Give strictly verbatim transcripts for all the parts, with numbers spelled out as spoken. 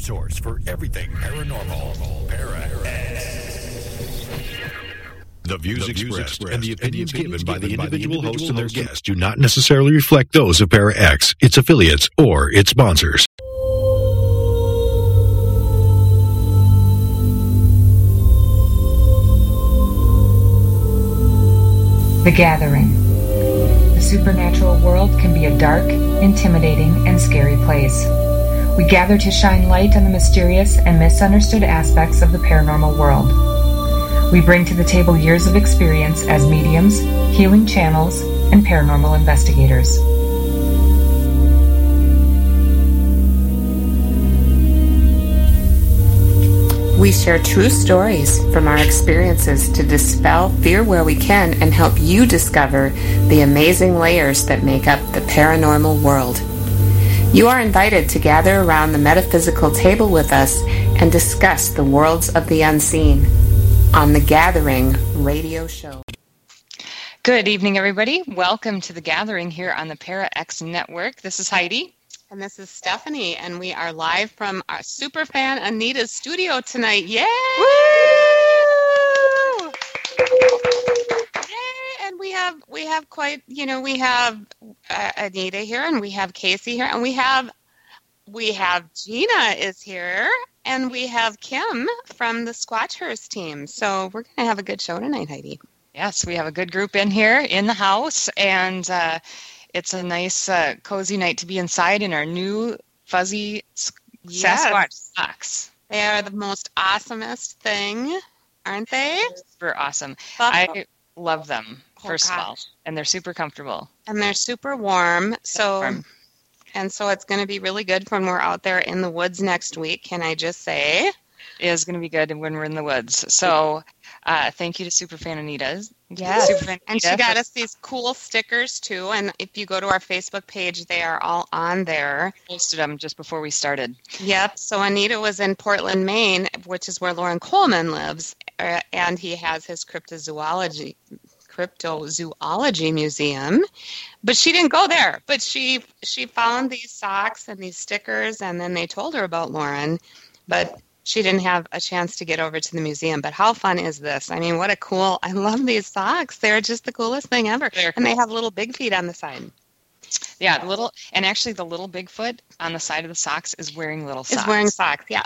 source for everything paranormal. Para-X. The views, the views expressed, expressed and the opinions, and the opinions given, given by the individual, by the individual hosts and their guests do not necessarily reflect those of Para-X, its affiliates, or its sponsors. The Gathering. The supernatural world can be a dark, intimidating, and scary place. We gather to shine light on the mysterious and misunderstood aspects of the paranormal world. We bring to the table years of experience as mediums, healing channels, and paranormal investigators. We share true stories from our experiences to dispel fear where we can and help you discover the amazing layers that make up the paranormal world. You are invited to gather around the metaphysical table with us and discuss the worlds of the unseen on The Gathering radio show. Good evening, everybody. Welcome to The Gathering here on the Para-X Network. This is Heidi. And this is Stephanie, and we are live from our superfan Anita's studio tonight. Yay! Woo! Yay! And we have we have quite, you know, we have uh, Anita here, and we have Casey here, and we have we have Gina is here, and we have Kim from the Squatchers team. So we're going to have a good show tonight, Heidi. Yes, we have a good group in here in the house, and uh, it's a nice, uh, cozy night to be inside in our new fuzzy yes. Sasquatch socks. They are the most awesomest thing, aren't they? Super awesome. Love I love them, first oh, of all, and they're super comfortable. And they're super warm. So, warm. And so it's going to be really good when we're out there in the woods next week, can I just say? It is going to be good when we're in the woods. So uh, thank you to Superfan Anita's. Yes, Superfan and she got us these cool stickers, too. And if you go to our Facebook page, they are all on there. I posted them just before we started. Yep. So Anita was in Portland, Maine, which is where Lauren Coleman lives. Uh, and he has his cryptozoology cryptozoology museum. But she didn't go there. But she she found these socks and these stickers, and then they told her about Lauren. But she didn't have a chance to get over to the museum. But how fun is this? I mean, what a cool, I love these socks. They're just the coolest thing ever. They're and they have little big feet on the side. Yeah, the little, and actually the little Bigfoot on the side of the socks is wearing little socks. Is wearing socks, yeah.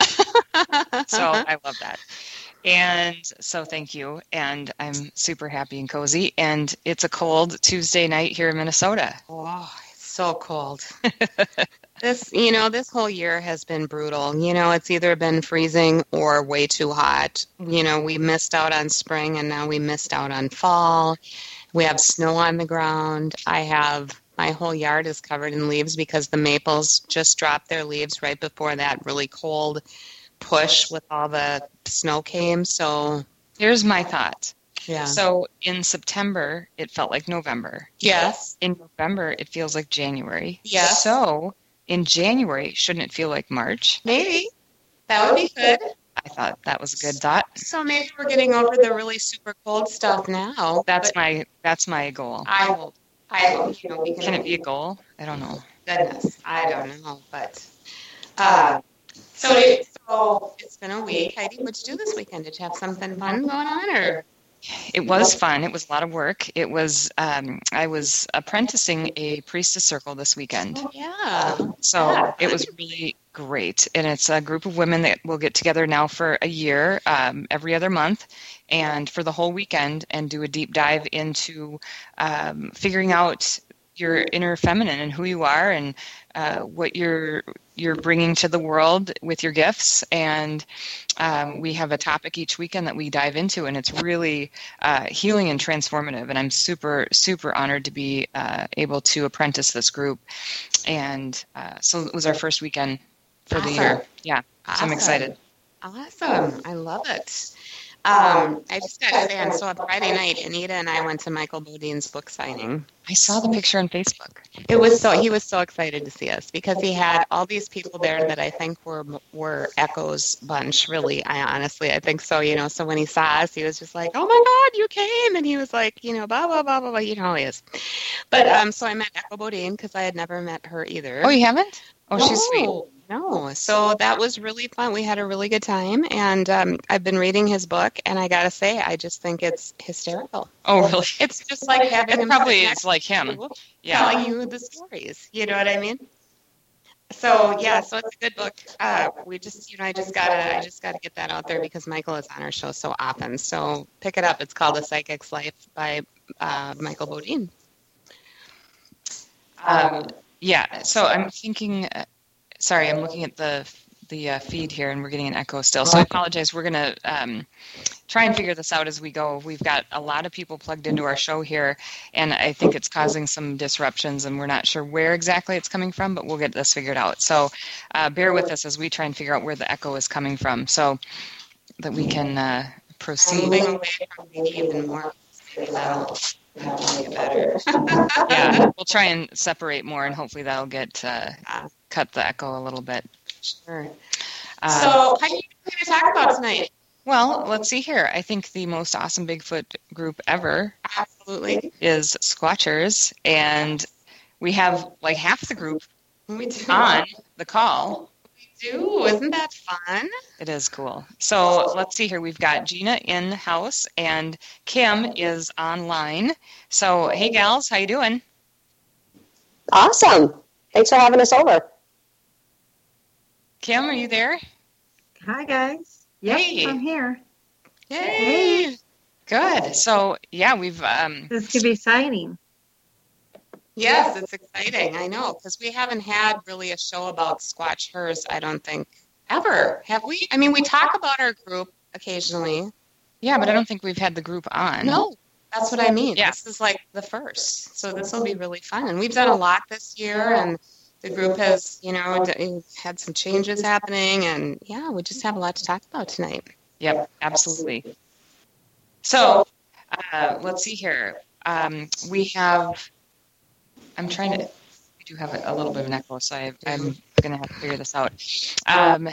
So I love that. And so thank you. And I'm super happy and cozy. And it's a cold Tuesday night here in Minnesota. Oh, it's so cold. This, you know, this whole year has been brutal. You know, it's either been freezing or way too hot. You know, we missed out on spring and now we missed out on fall. We have snow on the ground. I have, my whole yard is covered in leaves because the maples just dropped their leaves right before that really cold push with all the snow came. So here's my thought. Yeah. So in September, it felt like November. Yes. In November, it feels like January. Yes. So in January, shouldn't it feel like March? Maybe. That would be good. I thought that was a good thought. So maybe we're getting over the really super cold stuff now. That's my that's my goal. I hope. I hope. You know, we can, can it be a goal? I don't know. Goodness, I don't know. But uh, so it, so it's been a week. Heidi, what'd you do this weekend? Did you have something fun going on, or? It was fun. It was a lot of work. It was. Um, I was apprenticing a priestess circle this weekend. Oh, yeah. So yeah. It was really great, and it's a group of women that will get together now for a year, um, every other month, and for the whole weekend, and do a deep dive into um, figuring out your inner feminine and who you are, and uh, what you're you're bringing to the world with your gifts. And um, we have a topic each weekend that we dive into, and it's really uh, healing and transformative. And I'm super, super honored to be uh, able to apprentice this group. And uh, so it was our first weekend for awesome. the year. Yeah, awesome. So I'm excited. Awesome. I love it. Um, I just got to say, on so on Friday night, Anita and I went to Michael Bodine's book signing. I saw the picture on Facebook. It was so he was so excited to see us because he had all these people there that I think were were Echo's bunch. Really, I honestly I think so. You know, so when he saw us, he was just like, "Oh my God, you came!" And he was like, you know, blah blah blah blah blah. You know how he is. But um, so I met Echo Bodine because I had never met her either. Oh, you haven't? Oh, she's oh, sweet. No, so that was really fun. We had a really good time, and um, I've been reading his book, and I gotta say, I just think it's hysterical. Oh, really? It's just like having It him probably sit is next like to him. you, Yeah. telling you the stories. You know what I mean? So yeah, so it's a good book. Uh, we just, you know, I just gotta, I just gotta get that out there because Michael is on our show so often. So pick it up. It's called The Psychic's Life by uh, Michael Bodine. Um, yeah. So I'm thinking. Uh, sorry, I'm looking at the the uh, feed here, and we're getting an echo still. So I apologize. We're gonna um, try and figure this out as we go. We've got a lot of people plugged into our show here, and I think it's causing some disruptions, and we're not sure where exactly it's coming from, but we'll get this figured out. So uh, bear with us as we try and figure out where the echo is coming from, so that we can uh, proceed. Moving away from maybe even more. Maybe that'll make it better. Yeah, we'll try and separate more, and hopefully that'll get uh, cut the echo a little bit. Sure. Uh, So, how are you going to talk about tonight? Well, let's see here. I think the most awesome Bigfoot group ever Absolutely. is Squatchers, and we have like half the group We do. on the call. We do. Isn't that fun? It is cool. So let's see here. We've got Gina in house, and Kim is online. So hey, gals, how you doing? Awesome. Thanks for having us over. Kim, are you there? Hi, guys. Yep, Hey. I'm here. Yay! Good. So yeah, we've um, This could be exciting. Yes, it's exciting. I know, because we haven't had really a show about Squatch Hers, I don't think, ever. Have we? I mean, we talk about our group occasionally. yeah, but I don't think we've had the group on. No, that's what I mean. Yeah. This is like the first. So this will be really fun. And we've done a lot this year, and the group has, you know, d- had some changes happening. And yeah, we just have a lot to talk about tonight. Yep, absolutely. So uh, let's see here. Um, we have. I'm trying to. We do have a, a little bit of an echo, so I, I'm going to have to figure this out. Um,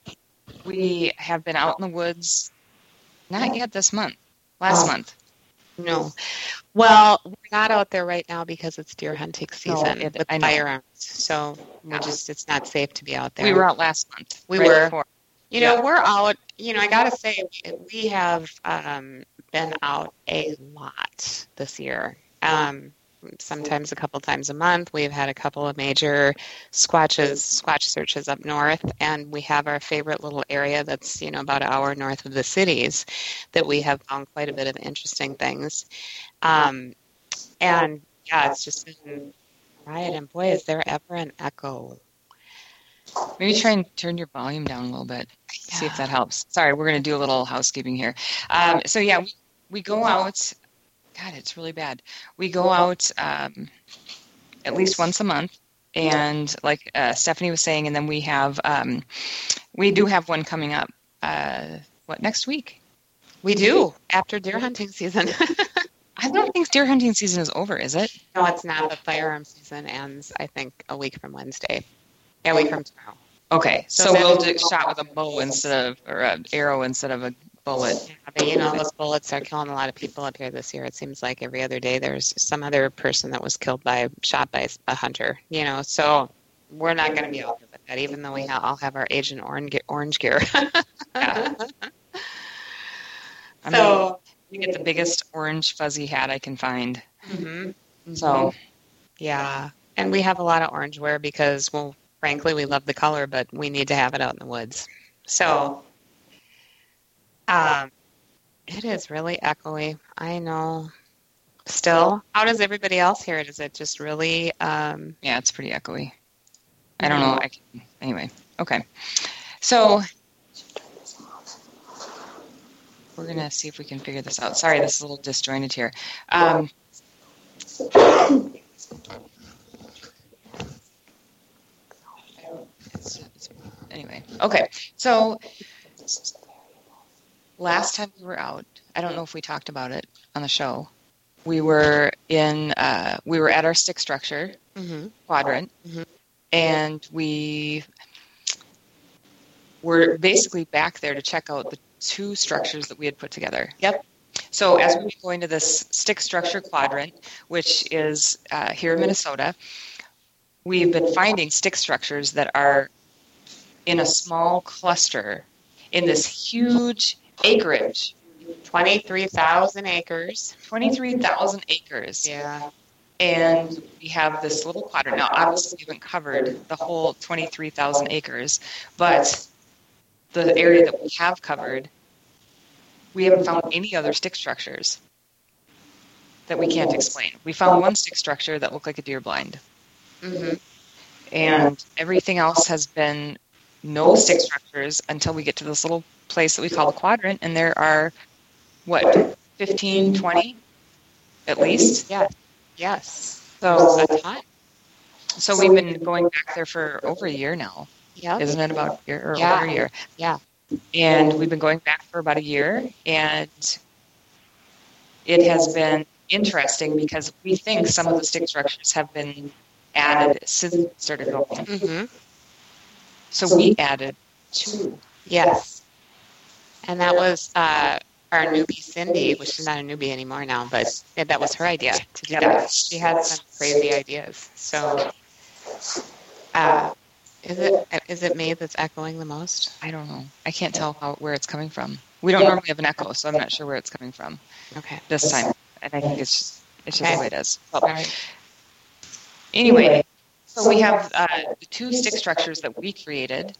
we have been out in the woods. Not yet this month. Last month. No. Well, we're not out there right now because it's deer hunting season it- with I know. firearms. So we just it's not safe to be out there. We were out last month. We right were. before. You know, we're out. You know, I got to say, we have um, been out a lot this year. Um, sometimes a couple times a month. We've had a couple of major squatches, squatch searches up north, and we have our favorite little area that's, you know, about an hour north of the cities that we have found quite a bit of interesting things. Um, and yeah, it's just been right. And boy, is there ever an echo. Maybe try and turn your volume down a little bit. See if that helps. Sorry, we're going to do a little housekeeping here. Um, so yeah, we, we go out. God, it's really bad. We go out um, at least once a month, and like uh, Stephanie was saying, and then we have um, we do have one coming up. Uh, what next week? We do after deer hunting season. I don't think deer hunting season is over, is it? No, it's not. The firearm season ends, I think, a week from Wednesday. Yeah, a week from tomorrow. Okay, so, So then we'll we'll do shot with a bow instead of or an arrow instead of a bullet. Yeah, but you know, those bullets are killing a lot of people up here this year. It seems like every other day there's some other person that was killed by, shot by a hunter, you know, so we're not going to be out there with that, even though we ha- all have our Agent Orange, orange gear. Yeah. I'm So, You get the biggest orange fuzzy hat I can find. mhm, So yeah. And we have a lot of orange wear because, well, frankly, we love the color, but we need to have it out in the woods. So, um, it is really echoey. I know. Still, how does everybody else hear it? Is it just really, um, yeah, it's pretty echoey. I don't know. I can, anyway, okay. So we're gonna see if we can figure this out. Sorry, this is a little disjointed here. Um, it's, it's, anyway, okay. So last time we were out, I don't know if we talked about it on the show. We were in. Uh, we were at our stick structure mhm. quadrant, Mhm. and we were basically back there to check out the two structures that we had put together. Yep. So as we go into this stick structure quadrant, which is uh, here in Minnesota, we've been finding stick structures that are in a small cluster in this huge acreage. twenty-three thousand acres. twenty-three thousand acres. Yeah. And we have this little quadrant. Now, obviously, we haven't covered the whole twenty-three thousand acres, but the area that we have covered, we haven't found any other stick structures that we can't explain. We found one stick structure that looked like a deer blind. Mm-hmm. And everything else has been no stick structures until we get to this little place that we call the quadrant, and there are, what, fifteen, twenty at least? Yeah. Yes. So a ton. So we've been going back there for over a year now. Yep. Isn't it about a year or Yeah. over a year? Yeah. And we've been going back for about a year, and it has been interesting because we think some of the stick structures have been added since we started going. Mm-hmm. So we added two. Yes. And that was uh, our newbie Cindy, which is not a newbie anymore now, but yeah, that was her idea to do that. She had some crazy ideas. So uh, is it is it me that's echoing the most? I don't know. I can't tell how where it's coming from. We don't normally have an echo, so I'm not sure where it's coming from Okay. this time. And I think it's just, it's just Okay. the way it is. All right. Anyway, so we have uh, the two stick structures that we created,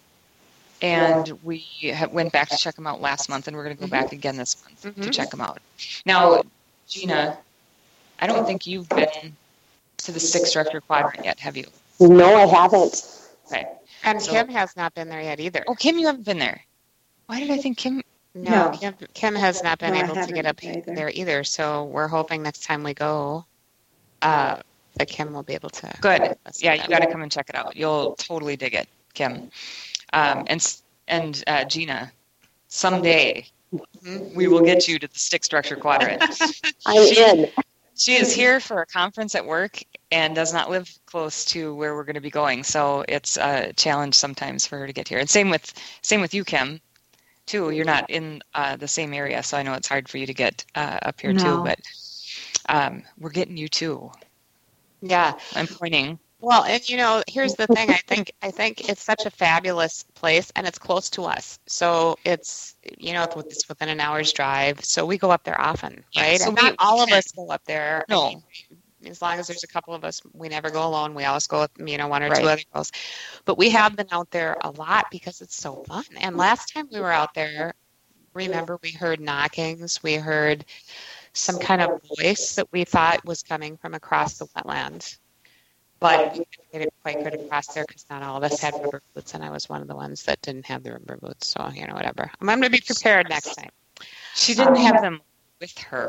and we ha- went back to check them out last month, and we're going to go back again this month Mhm. to check them out. Now, Gina, I don't think you've been to the stick structure quadrant yet, have you? No, I haven't. Okay. And So- Kim has not been there yet either. Oh, Kim, you haven't been there. Why did I think Kim? No, No. Kim, Kim has not been No, I able to get up haven't either. there either. So we're hoping next time we go, uh, that Kim will be able to. Good. help us Yeah, with you that. got to come and check it out. You'll totally dig it, Kim. Um, and s- and uh, Gina, someday Mhm. we will get you to the stick structure quadrant. I'm in. She is here for a conference at work and does not live close to where we're going to be going, so it's a challenge sometimes for her to get here. And same with same with you, Kim, too. You're not in uh, the same area, so I know it's hard for you to get uh, up here too. No. But um, we're getting you too. Yeah. I'm pointing. Well, and you know, here's the thing. I think I think it's such a fabulous place, and it's close to us. So it's you know it's with- it's within an hour's drive. So we go up there often, Yeah, right? so and we- not all of we us go up there. I No. mean, as long as there's a couple of us, we never go alone. We always go with you know one or Right. two other girls. But we have been out there a lot because it's so fun. And last time we were out there, remember we heard knockings. We heard some kind of voice that we thought was coming from across the wetland. But we couldn't get it quite good across there because not all of us had rubber boots, and I was one of the ones that didn't have the rubber boots. So, you know, whatever. I'm going to be prepared next time. She didn't have them with her.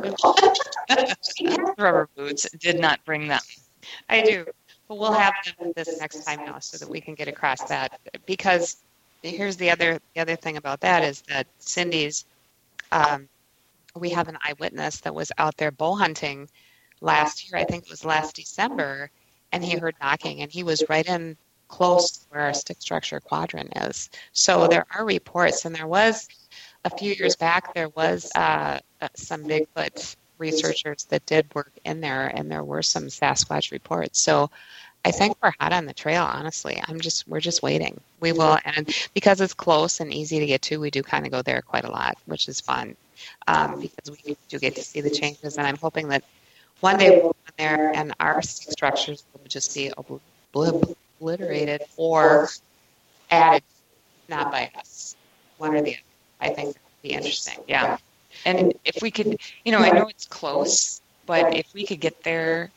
She had rubber boots, did not bring them. I do. But we'll have them this next time now so that we can get across that. Because here's the other the other thing about that is that Cindy's, um, we have an eyewitness that was out there bow hunting last year. I think it was last December. And he heard knocking, and he was right in close to where our stick structure quadrant is. So there are reports, and there was a few years back, there was uh, uh, some Bigfoot researchers that did work in there, and there were some Sasquatch reports. So I think we're hot on the trail, honestly. I'm just we're just waiting. We will, and because it's close and easy to get to, we do kind of go there quite a lot, which is fun um, because we do get to see the changes, and I'm hoping that one day we'll go there and our stick structures will just be obl- obl- obliterated or added, not by us, one or the other. I think that would be interesting. Yeah. And if we could, you know, I know it's close, but if we could get there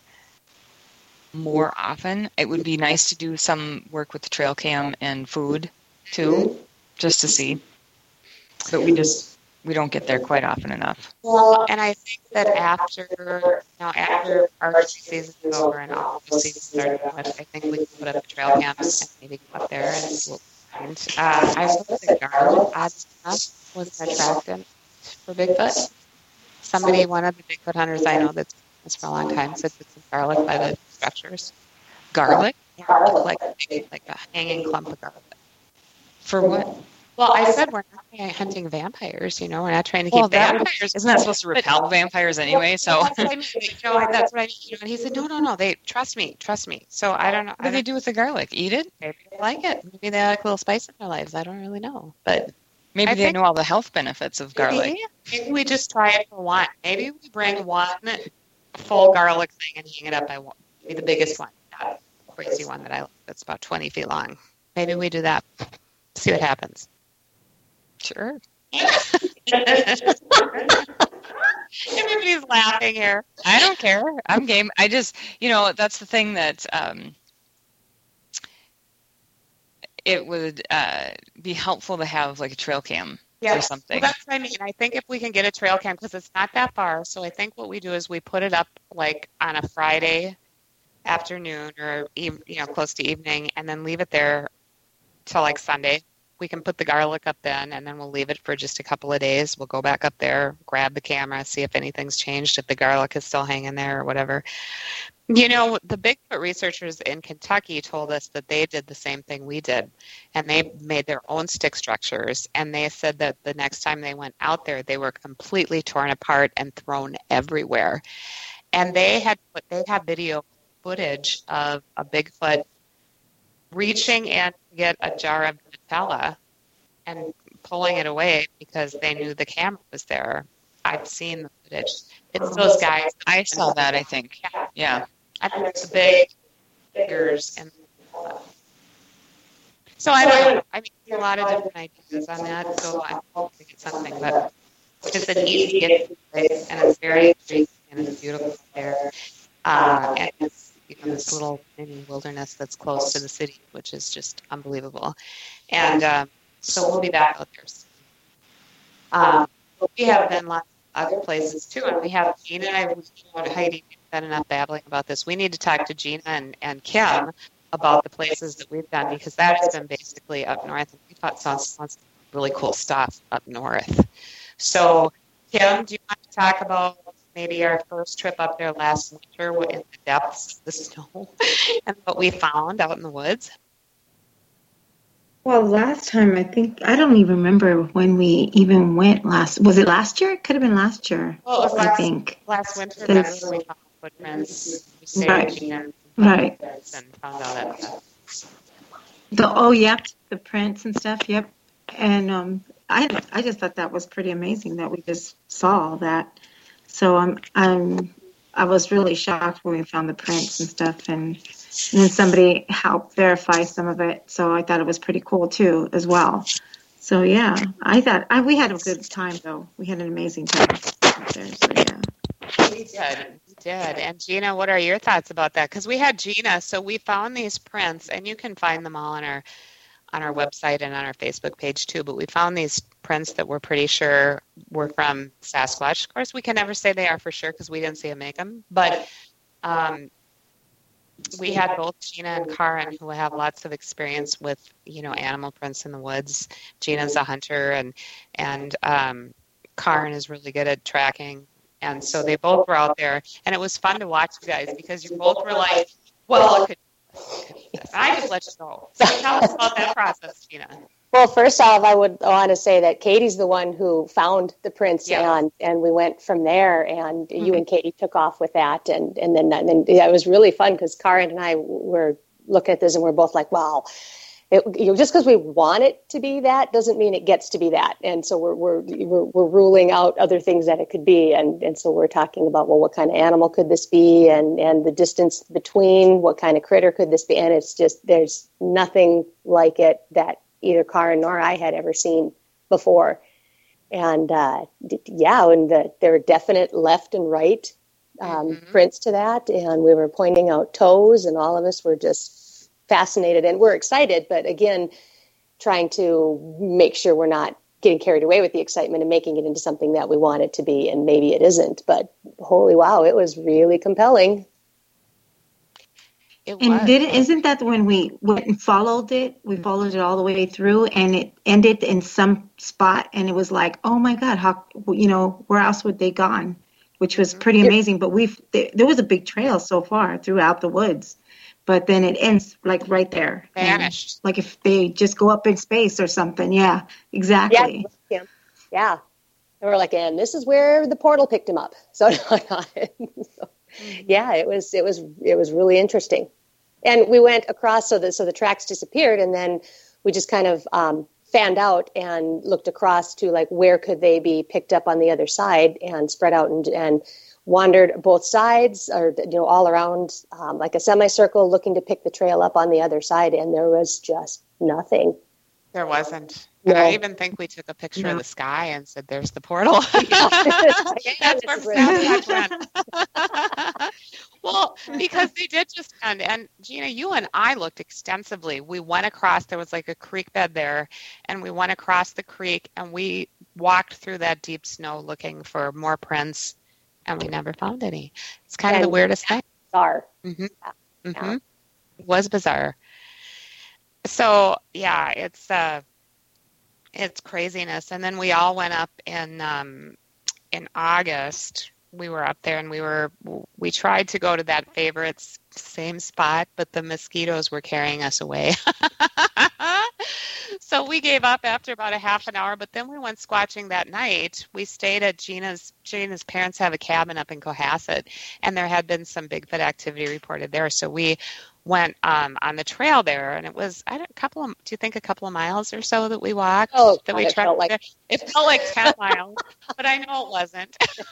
more often, it would be nice to do some work with the trail cam and food too, just to see. But we just, we don't get there quite often enough. Well, and I think that after, now after archery season is over and all the season started, I think we can put up the trail cams and maybe go up there and see what we find. Uh, I hope the garlic, odd enough, was an attractant for Bigfoot. Somebody, one of the Bigfoot hunters I know that's that's for a long time, said put some garlic by the structures. Garlic? Garlic, like, like a hanging clump of garlic. For what? Well, I said we're not hunting vampires. You know, we're not trying to keep well, that, vampires. Isn't that supposed to repel but, vampires anyway? Well, so that's what I mean. You know, that's what I mean. You know, and he said, no, no, no. They trust me, trust me. So I don't know. What do they do with the garlic? Eat it? Maybe they like it. Maybe they like a little spice in their lives. I don't really know, but maybe I they know all the health benefits of garlic. Maybe, maybe we just try it for one. Maybe we bring one full garlic thing and hang it up by one. Maybe the biggest one, not a crazy one that I like. That's about twenty feet long. Maybe we do that. See what happens. Sure. Everybody's laughing here. I don't care. I'm game. I just, you know, that's the thing that um, it would uh, be helpful to have like a trail cam yeah. or something. Well, that's what I mean. I think if we can get a trail cam, because it's not that far. So I think what we do is we put it up like on a Friday afternoon or, you know, close to evening, and then leave it there till like Sunday. We can put the garlic up then, and then we'll leave it for just a couple of days. We'll go back up there, grab the camera, see if anything's changed, if the garlic is still hanging there or whatever. You know, the Bigfoot researchers in Kentucky told us that they did the same thing we did, and they made their own stick structures, and they said that the next time they went out there, they were completely torn apart and thrown everywhere. And they had put, they had video footage of a Bigfoot reaching in to get a jar of Nutella and pulling it away because they knew the camera was there. I've seen the footage. It's those guys. I saw that, I think. Yeah. yeah. I think it's the big figures. And so I don't know. I mean, there's a lot of different ideas on that, so I'm hoping to get something. But it's an easy to get to place, and it's very pretty, and it's beautiful there. Uh, and it's you know, this little mini wilderness that's close to the city, which is just unbelievable. And um, so we'll be back out there soon. Um, we have been lots of other places too, and we have Gina and I, you know, Heidi, we've done enough babbling about this. We need to talk to Gina and, and Kim about the places that we've done, because that has been basically up north, and we thought some, some really cool stuff up north. So, Kim, do you want to talk about maybe our first trip up there last winter in the depths of the snow and what we found out in the woods? Well, last time, I think, I don't even remember when we even went last. Was it last year? It could have been last year, well, it was I last, think. Last winter, that's where we found footprints. We saved right. Gina right. and found out that. The, oh, yep, the prints and stuff, yep. And um, I I just thought that was pretty amazing that we just saw that. So I'm I'm I was really shocked when we found the prints and stuff, and, and then somebody helped verify some of it. So I thought it was pretty cool too, as well. So yeah, I thought I, we had a good time though. We had an amazing time up there. So yeah, we did, we did. And Gina, what are your thoughts about that? Because we had Gina, so we found these prints, and you can find them all on our on our website and on our Facebook page too. But we found these prints that we're pretty sure were from Sasquatch. Of course, we can never say they are for sure because we didn't see them make them. But um, we had both Gina and Karin, who have lots of experience with, you know, animal prints in the woods. Gina's a hunter, and and um, Karin is really good at tracking. And so they both were out there, and it was fun to watch you guys because you both were like, well, it could, I just let you go. So tell us about that process, Gina. Well, first off, I would want to say that Katie's the one who found the prints, yeah. and and we went from there. And mm-hmm. you and Katie took off with that, and and then and then yeah, it was really fun because Karin and I were looking at this, and we're both like, wow. It, you know, just because we want it to be that doesn't mean it gets to be that. And so we're we're we're, we're ruling out other things that it could be. And, and so we're talking about, well, what kind of animal could this be? And, and the distance between, what kind of critter could this be? And it's just, there's nothing like it that either Karin nor I had ever seen before. And uh, yeah, and the, there were definite left and right um, mm-hmm. prints to that. And we were pointing out toes, and all of us were just fascinated, and we're excited, but again, trying to make sure we're not getting carried away with the excitement and making it into something that we want it to be, and maybe it isn't, but holy wow, it was really compelling. It and was. Did, isn't that when we went and followed it, we followed it all the way through, and it ended in some spot, and it was like, oh my God, how, you know, where else would they gone? Which was pretty amazing, but we've, there, there was a big trail so far throughout the woods. but then it ends like right there. Vanished. And, like if they just go up in space or something. Yeah, exactly. Yeah. Yeah. And we're like, and this is where the portal picked him up. So, so yeah, it was, it was, it was really interesting. And we went across, so the, so the tracks disappeared, and then we just kind of um, fanned out and looked across to like, where could they be picked up on the other side, and spread out and, and wandered both sides, or, you know, all around um, like a semicircle, looking to pick the trail up on the other side. And there was just nothing. There wasn't. No. And I even think we took a picture No. of the sky and said, there's the portal. That's where Sasquatch went. Well, because they did just end. And Gina, you and I looked extensively. We went across, there was like a creek bed there, and we went across the creek, and we walked through that deep snow looking for more prints, and we never found any. It's kind And of the weirdest thing. Bizarre. Mm-hmm. Yeah. Mm-hmm. It was bizarre. So yeah, it's uh, it's craziness. And then we all went up in um, in August. We were up there, and we were we tried to go to that favorite same spot, but the mosquitoes were carrying us away. So we gave up after about a half an hour. But then we went squatching that night. We stayed at Gina's. Gina's parents have a cabin up in Cohasset, and there had been some Bigfoot activity reported there. So we went um, on the trail there, and it was I don't, a couple of. Do you think a couple of miles or so that we walked? Oh, that God, we it tried. felt like It felt like ten miles, but I know it wasn't.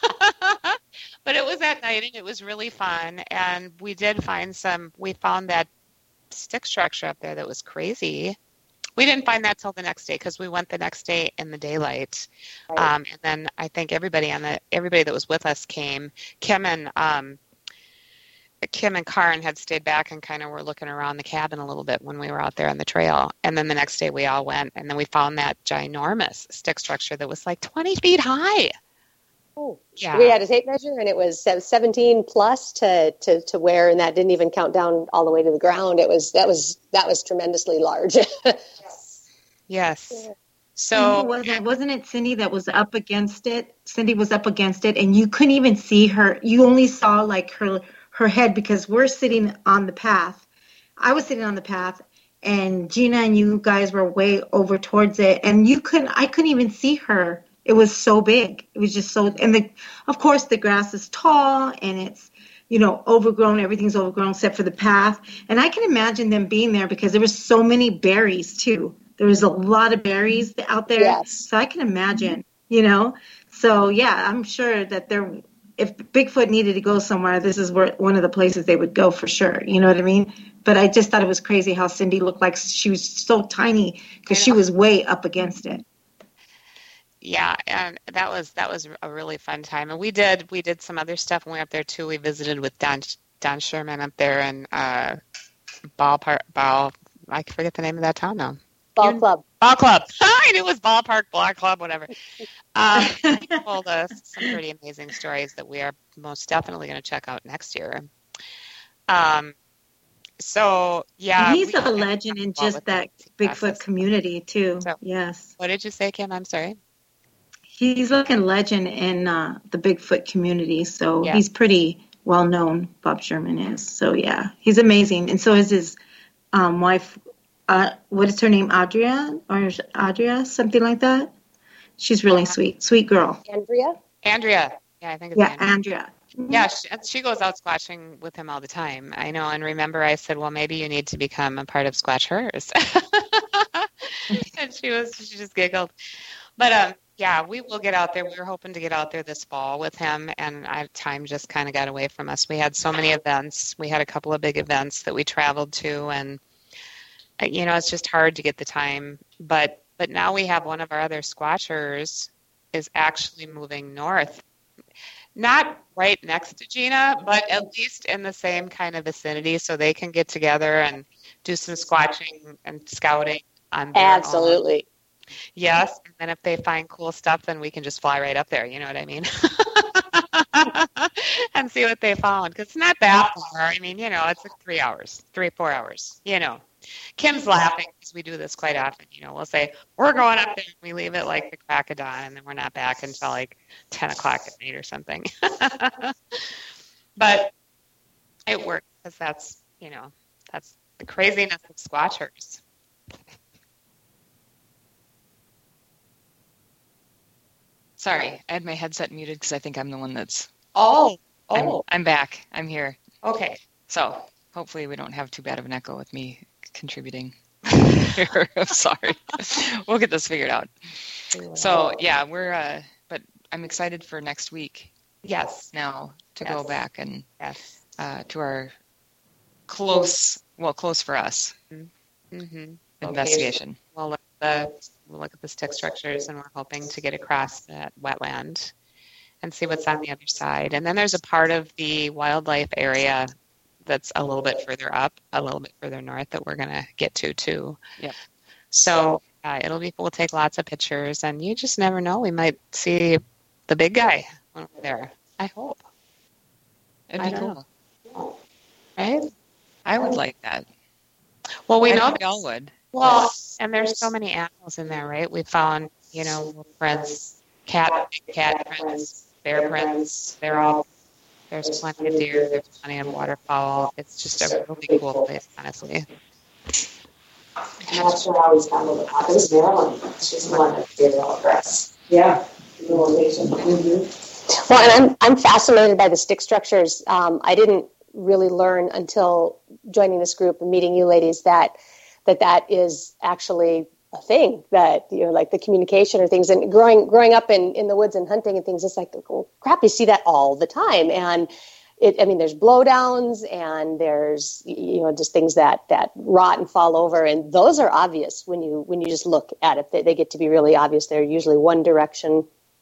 But it was at night, and it was really fun. And we did find some. We found that stick structure up there that was crazy. We didn't find that till the next day, because we went the next day in the daylight. Right. Um, and then I think everybody on the everybody that was with us came. Kim and um, Kim and Karin had stayed back and kind of were looking around the cabin a little bit when we were out there on the trail. And then the next day we all went, and then we found that ginormous stick structure that was like twenty feet high. Oh, yeah. We had a tape measure, and it was seventeen plus to, to, to where, and that didn't even count down all the way to the ground. It was that was that was tremendously large. Yes. Yes. Yeah. So wasn't, wasn't it Cindy that was up against it? Cindy was up against it, and you couldn't even see her. You only saw like her her head, because we're sitting on the path. I was sitting on the path, and Gina and you guys were way over towards it, and you couldn't. I couldn't even see her. It was so big. It was just so, and the, of course the grass is tall, and it's, you know, overgrown. Everything's overgrown except for the path. And I can imagine them being there because there was so many berries too. There was a lot of berries out there. Yes. So I can imagine, you know, so yeah, I'm sure that there, if Bigfoot needed to go somewhere, this is where one of the places they would go for sure. You know what I mean? But I just thought it was crazy how Cindy looked like she was so tiny, because she was way up against it. Yeah, and that was that was a really fun time. And we did we did some other stuff when we were up there too. We visited with Don Don Sherman up there in uh, Ballpark Ball. I forget the name of that town now. Ball you, Club. Ball Club. I knew it was Ballpark, Ball Club, whatever. Um, he told us some pretty amazing stories that we are most definitely going to check out next year. Um. So yeah, and he's a legend in just that Bigfoot process. community too. So, yes. What did you say, Kim? I'm sorry. He's like a legend in uh, the Bigfoot community, so Yeah. he's pretty well known. Bob Sherman is. So yeah, he's amazing, and so is his um, wife. Uh, what is her name? Adria or Adria, something like that. She's really sweet, sweet girl. Andrea? Andrea. Yeah, I think it's Yeah, Andrea. Andrea. Yeah, she, she goes out squatching with him all the time. I know, and remember I said, well, maybe you need to become a part of Squatch Hers. And she was, she just giggled. But um, yeah, we will get out there. We were hoping to get out there this fall with him, and I, time just kind of got away from us. We had so many events. We had a couple of big events that we traveled to, and uh, you know, it's just hard to get the time. But but now we have one of our other Squatchers is actually moving north. Not right next to Gina, but at least in the same kind of vicinity, so they can get together and do some squatching and scouting on their Absolutely. own. Yes, and then if they find cool stuff, then we can just fly right up there, you know what I mean? And see what they found, because it's not that far. I mean, you know, it's like three hours, three, four hours, you know. Kim's laughing because we do this quite often. You know, we'll say, we're going up there, and we leave it like the crack of dawn, and then we're not back until like ten o'clock at night or something. But it works, because that's, you know, That's the craziness of squatchers. Sorry, I had my headset muted because I think I'm the one that's... Oh, oh. I'm, I'm back. I'm here. Okay. So hopefully we don't have too bad of an echo with me contributing. I'm sorry. We'll get this figured out. So, yeah, we're... Uh, but I'm excited for next week. Yes. Now to yes. go back and yes. uh, to our close, well, close for us, mm-hmm. investigation. Okay. We'll look at the we'll look at the stick structures, and we're hoping to get across that wetland and see what's on the other side. And then there's a part of the wildlife area that's a little bit further up, a little bit further north that we're going to get to too. Yep. So uh, it'll be we'll take lots of pictures, and you just never know. We might see the big guy when we're there. I hope. It'd be I cool. Know. Right? I would like that. Well, we I know we all would. Well, and there's so many animals in there, right? We found, you know, prints, cat, big cat prints, bear prints. They're all, there's plenty of deer, there's plenty of waterfowl. It's just a really cool place, honestly. And that's where I always found it. It was Maryland. She's the one that did it all for us. Yeah. Mm-hmm. Well, and I'm I'm fascinated by the stick structures. Um, I didn't really learn until joining this group and meeting you ladies that that that is actually a thing, that, you know, like the communication or things. And growing growing up in, in the woods and hunting and things, it's like, oh, crap, you see that all the time. And it, I mean, there's blowdowns and there's, you know, just things that, that rot and fall over. And those are obvious when you when you just look at it. They, they get to be really obvious. They're usually one direction,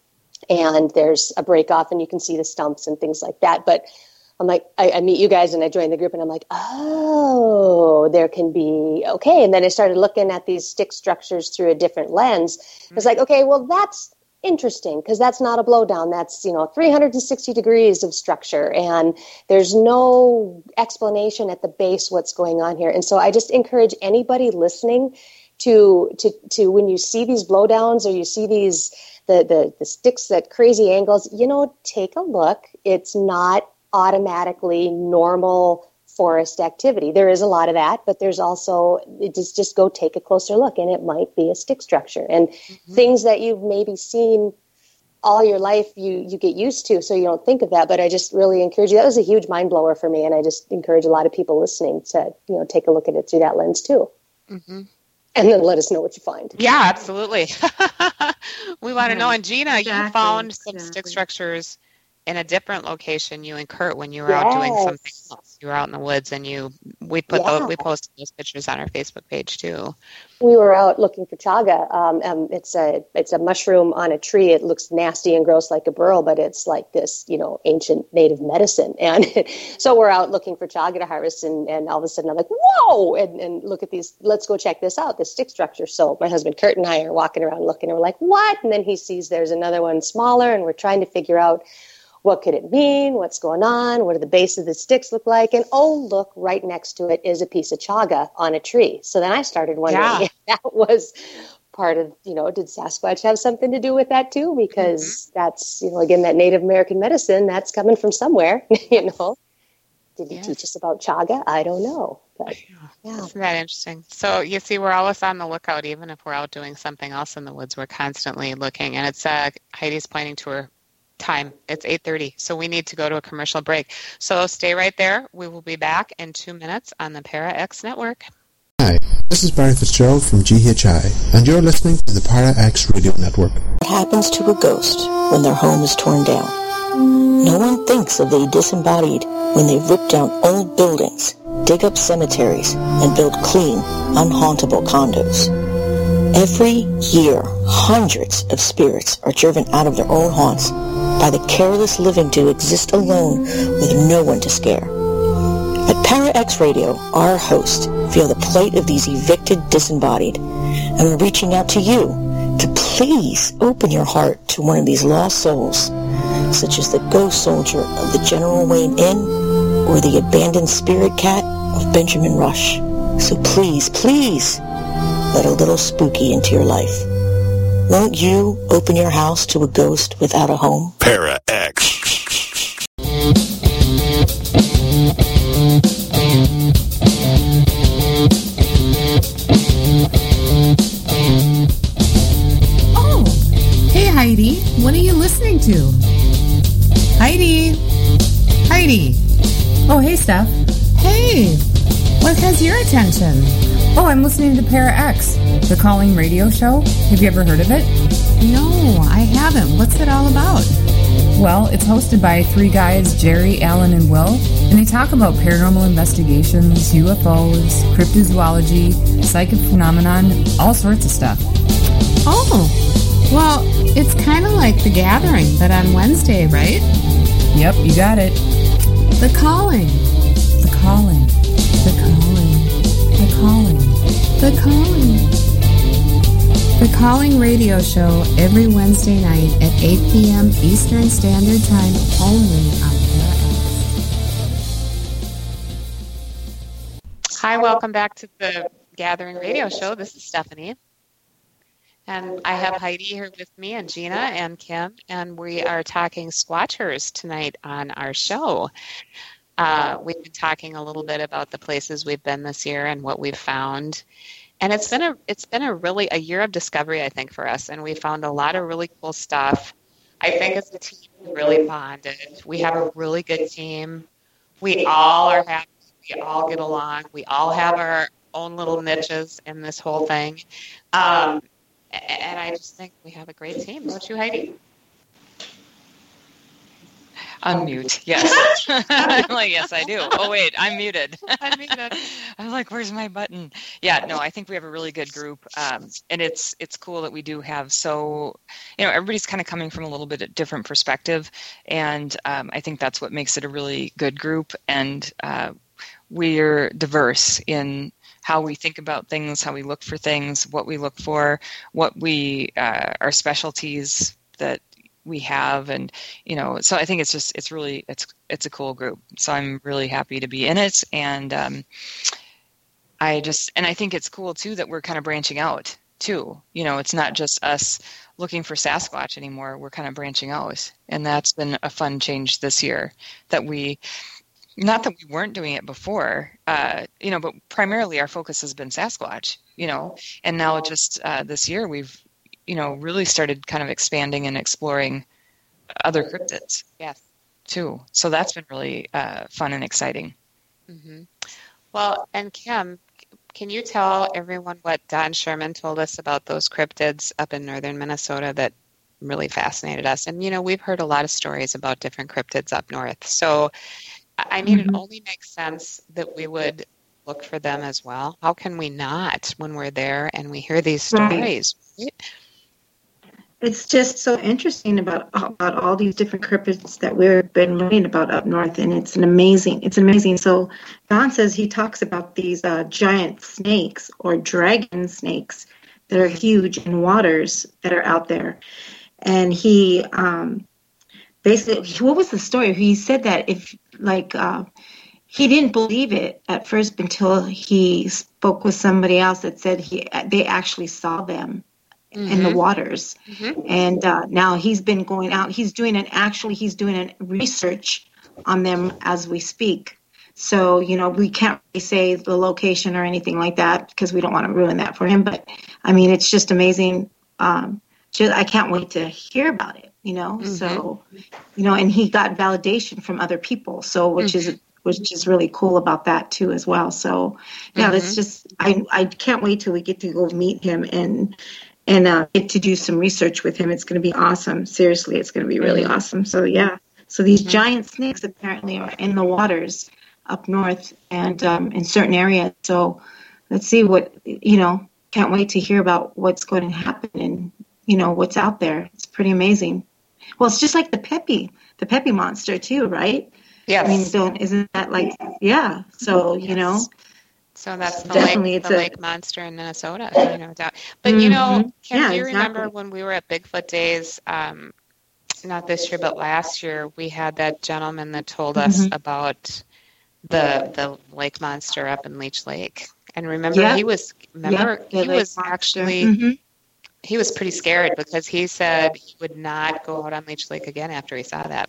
and there's a break off and you can see the stumps and things like that. But I'm like, I, I meet you guys and I join the group and I'm like, oh, there can be, okay. And then I started looking at these stick structures through a different lens. Mm-hmm. It's like, okay, well, that's interesting because that's not a blowdown. That's, you know, three hundred sixty degrees of structure, and there's no explanation at the base what's going on here. And so I just encourage anybody listening to, to, to when you see these blowdowns or you see these, the, the, the sticks at crazy angles, you know, take a look. It's not automatically normal forest activity. There is a lot of that, but there's also, it just, just go take a closer look, and it might be a stick structure. And mm-hmm. things that you've maybe seen all your life, you, you get used to, so you don't think of that. But I just really encourage you. That was a huge mind blower for me, and I just encourage a lot of people listening to, you know, take a look at it through that lens too. Mm-hmm. And then let us know what you find. Yeah, absolutely. We want to know. And Gina, exactly. you found some exactly. stick structures in a different location, you and Kurt, when you were yes. out doing something else. You were out in the woods, and you we put yeah. those, we posted those pictures on our Facebook page too. We were out looking for chaga. Um, um, it's a it's a mushroom on a tree. It looks nasty and gross like a burl, but it's like this, you know, ancient native medicine. And so we're out looking for chaga to harvest, and, and all of a sudden I'm like, whoa! And, and look at these. Let's go check this out. This stick structure. So my husband Kurt and I are walking around looking, and we're like, what? And then he sees there's another one smaller, and we're trying to figure out, what could it mean? What's going on? What do the base of the sticks look like? And oh, look, right next to it is a piece of chaga on a tree. So then I started wondering yeah. if that was part of, you know, did Sasquatch have something to do with that too? Because mm-hmm. that's, you know, again, that Native American medicine, that's coming from somewhere, you know. Did he yeah. teach us about chaga? I don't know. But, yeah. Isn't that interesting? So you see, we're always on the lookout, even if we're out doing something else in the woods. We're constantly looking. And it's uh, Heidi's pointing to her time. It's eight thirty, so we need to go to a commercial break. So stay right there. We will be back in two minutes on the Para X Network. Hi, this is Barry Fitzgerald from G H I, and you're listening to the Para X Radio Network. What happens to a ghost when their home is torn down? No one thinks of the disembodied when they rip down old buildings, dig up cemeteries, and build clean, unhauntable condos. Every year, hundreds of spirits are driven out of their own haunts by the careless living to exist alone with no one to scare. At Para X Radio, our hosts feel the plight of these evicted disembodied, and we're reaching out to you to please open your heart to one of these lost souls, such as the ghost soldier of the General Wayne Inn or the abandoned spirit cat of Benjamin Rush. So please, please, let a little spooky into your life. Won't you open your house to a ghost without a home? Para X. Heidi. Oh, hey, Steph. Hey. What has your attention? Oh, I'm listening to Para X, the calling radio show. Have you ever heard of it? No, I haven't. What's it all about? Well, it's hosted by three guys, Jerry, Alan, and Will, and they talk about paranormal investigations, U F Os, cryptozoology, psychic phenomenon, all sorts of stuff. Oh, well, it's kind of like The Gathering, but on Wednesday, right? Yep, you got it. The Calling. The Calling. The Calling. The Calling. The Calling. The Calling radio show every Wednesday night at eight p.m. Eastern Standard Time, only on Para X. Hi, welcome back to the Gathering radio show. This is Stephanie. And I have Heidi here with me, and Gina and Kim, and we are talking Squatchers tonight on our show. Uh, we've been talking a little bit about the places we've been this year and what we've found. And it's been a it's been a really a year of discovery, I think, for us, and we found a lot of really cool stuff. I think as a team, we really bonded. We have a really good team. We all are happy. We all get along. We all have our own little niches in this whole thing. Um, and I just think we have a great team. Don't you, Heidi? Unmute, yes. I'm like, yes, I do. Oh, wait, I'm muted. I'm muted. I'm like, where's my button? Yeah, no, I think we have a really good group, um, and it's it's cool that we do have so, you know, everybody's kind of coming from a little bit of different perspective, and um, I think that's what makes it a really good group, and uh, we're diverse in how we think about things, how we look for things, what we look for, what we, uh, our specialties that we have, and you know, so I think it's just it's really it's it's a cool group. So I'm really happy to be in it, and um, I just and I think it's cool too that we're kind of branching out too. You know, it's not just us looking for Sasquatch anymore. We're kind of branching out, and that's been a fun change this year. That we, not that we weren't doing it before, uh, you know, but primarily our focus has been Sasquatch. You know, and now just uh, this year we've you know, really started kind of expanding and exploring other cryptids. Yes. Too. So that's been really uh, fun and exciting. Mm-hmm. Well, and Kim, can you tell everyone what Don Sherman told us about those cryptids up in northern Minnesota that really fascinated us? And, you know, we've heard a lot of stories about different cryptids up north. So, I mean, mm-hmm. it only makes sense that we would look for them as well. How can we not when we're there and we hear these stories? Right. Right? It's just so interesting about about all these different cryptids that we've been learning about up north, and it's an amazing. It's amazing. So Don says he talks about these uh, giant snakes or dragon snakes that are huge in waters that are out there, and he um, basically, what was the story? He said that if like uh, he didn't believe it at first until he spoke with somebody else that said he they actually saw them. Mm-hmm. In the waters. Mm-hmm. And uh, now he's been going out. He's doing an actually he's doing an research on them as we speak. So, you know, we can't really say the location or anything like that because we don't want to ruin that for him. But I mean, it's just amazing. Um, just, I can't wait to hear about it, you know. Mm-hmm. So, you know, and he got validation from other people. So, which mm-hmm. is which is really cool about that too as well. So, yeah, mm-hmm. it's just I I can't wait till we get to go meet him and. And uh, get to do some research with him. It's going to be awesome. Seriously, it's going to be really mm-hmm. awesome. So, yeah. So these mm-hmm. giant snakes apparently are in the waters up north and um, in certain areas. So let's see what, you know, can't wait to hear about what's going to happen and, you know, what's out there. It's pretty amazing. Well, it's just like the Pepe, the Pepe monster too, right? Yes. I mean, don't, isn't that like, yeah. So, yes. you know. So that's the Definitely lake, the a, lake monster in Minnesota, you know. But mm-hmm. you know, can yeah, you remember exactly. when we were at Bigfoot Days? Um, not this year, but last year, we had that gentleman that told us mm-hmm. about the the lake monster up in Leech Lake. And remember, yeah. he was remember yeah, he was monster. actually mm-hmm. he was pretty scared because he said he would not go out on Leech Lake again after he saw that.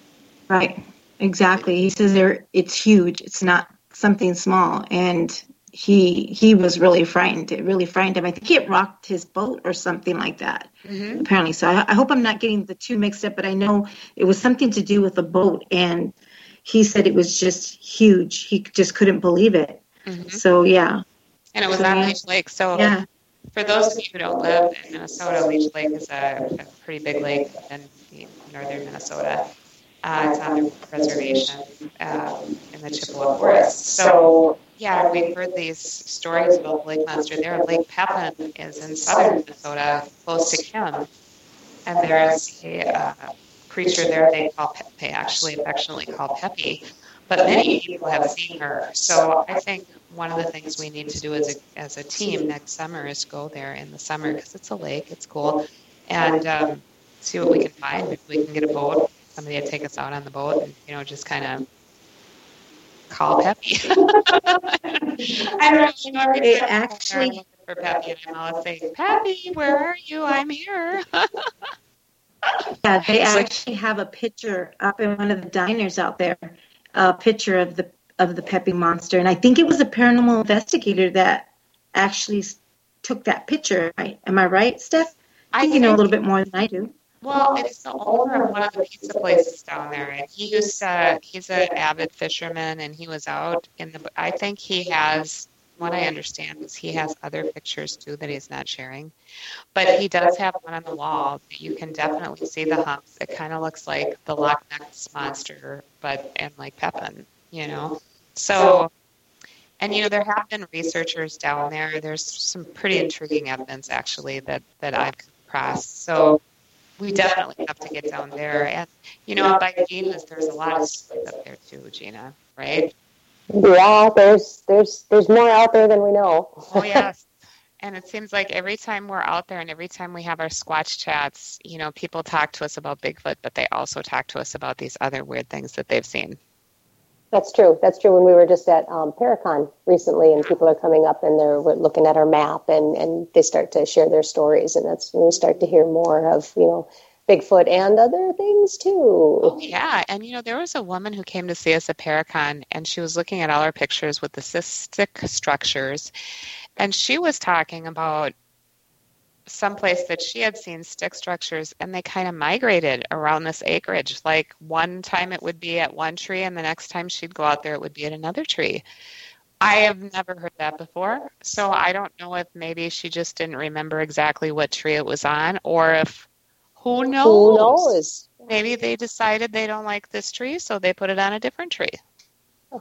Right. Exactly. He says there it's huge. It's not something small, and he he was really frightened. It really frightened him. I think it rocked his boat or something like that, mm-hmm. apparently. So I, I hope I'm not getting the two mixed up, but I know it was something to do with a boat, and he said it was just huge. He just couldn't believe it. Mm-hmm. So, yeah. And it was so, on Leech Lake. So yeah. For those of you who don't live in Minnesota, Leech Lake is a, a pretty big lake in northern Minnesota. Uh, it's on the reservation uh, in the Chippewa Forest. So, yeah, we've heard these stories about the lake monster there. Lake Pepin is in southern Minnesota, close to Kim. And there's a uh, creature there they call Pepe, actually affectionately called Peppy. But many people have seen her. So I think one of the things we need to do as a, as a team next summer is go there in the summer, because it's a lake, it's cool, and um, see what we can find. If we can get a boat, somebody to take us out on the boat and, you know, just kind of call Peppy. I don't know. They actually for Peppy, and I'm always saying, Peppy, where are you? I'm here. Yeah, they actually have a picture up in one of the diners out there, a picture of the of the Peppy monster, and I think it was a paranormal investigator that actually took that picture. Right? Am I right, Steph? I think I you know a little bit more than I do. Well, it's the owner of one of the pizza places down there, and he used to, he's an avid fisherman, and he was out in the, I think he has, what I understand is he has other pictures too that he's not sharing, but he does have one on the wall that you can definitely see the humps. It kind of looks like the Loch Ness monster, but in like Pepin, you know, so, and you know, there have been researchers down there. There's some pretty intriguing evidence actually that, that I've come across, so we definitely have to get down there. And, you know, by Gina's, there's a lot of stuff up there too, Gina, right? Yeah, there's there's there's more out there than we know. Oh, yes. And it seems like every time we're out there and every time we have our Squatch chats, you know, people talk to us about Bigfoot, but they also talk to us about these other weird things that they've seen. That's true. That's true. When we were just at um, Paracon recently, and people are coming up and they're looking at our map, and, and they start to share their stories, and that's when we start to hear more of, you know, Bigfoot and other things too. Oh, yeah. And, you know, there was a woman who came to see us at Paracon, and she was looking at all our pictures with the cystic structures, and she was talking about someplace that she had seen stick structures, and they kind of migrated around this acreage. Like one time it would be at one tree, and the next time she'd go out there it would be at another tree. I have never heard that before, so I don't know if maybe she just didn't remember exactly what tree it was on, or if who knows? Who knows? Maybe they decided they don't like this tree, so they put it on a different tree. Oh.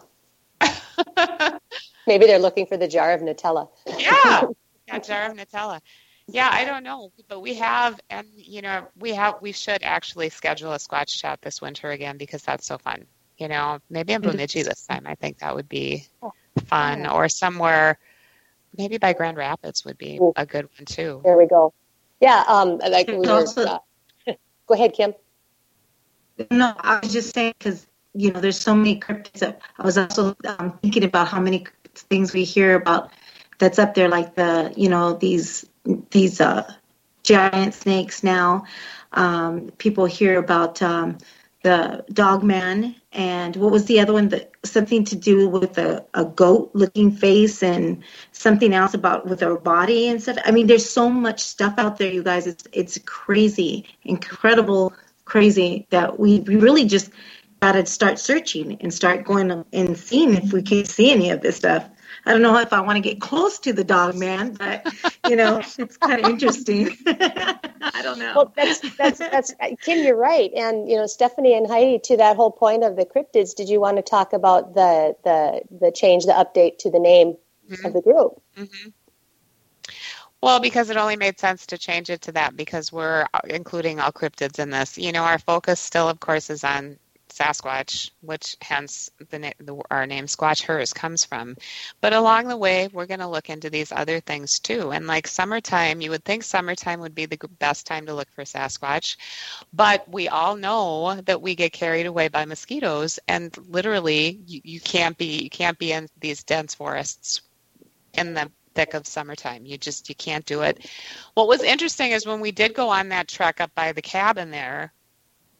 Maybe they're looking for the jar of Nutella. Yeah, a jar of Nutella. Yeah, I don't know, but we have, and you know, we have, we should actually schedule a Squatch chat this winter again, because that's so fun. You know, maybe in Bemidji this time. I think that would be fun, yeah. Or somewhere, maybe by Grand Rapids would be a good one too. There we go. Yeah, um, like we were, also, uh, go ahead, Kim. No, I was just saying, because you know, there's so many cryptids. I was also um, thinking about how many things we hear about that's up there, like the, you know, these. these uh, giant snakes now. Um, people hear about um, the Dogman, and what was the other one? That something to do with a, a goat-looking face, and something else about with our body and stuff. I mean, there's so much stuff out there, you guys. It's it's crazy, incredible, crazy that we, we really just got to start searching and start going and seeing if we can see any of this stuff. I don't know if I want to get close to the dog man, but, you know, it's kind of interesting. I don't know. Well, that's, that's, that's, Kim, you're right. And, you know, Stephanie and Heidi, to that whole point of the cryptids, did you want to talk about the, the, the change, the update to the name mm-hmm. of the group? Mm-hmm. Well, because it only made sense to change it to that, because we're including all cryptids in this. You know, our focus still, of course, is on Sasquatch, which hence the, the our name Squatchers comes from. But along the way, we're going to look into these other things too. And like summertime, you would think summertime would be the best time to look for Sasquatch, but we all know that we get carried away by mosquitoes, and literally you, you can't be you can't be in these dense forests in the thick of summertime. You just you can't do it. What was interesting is when we did go on that trek up by the cabin there,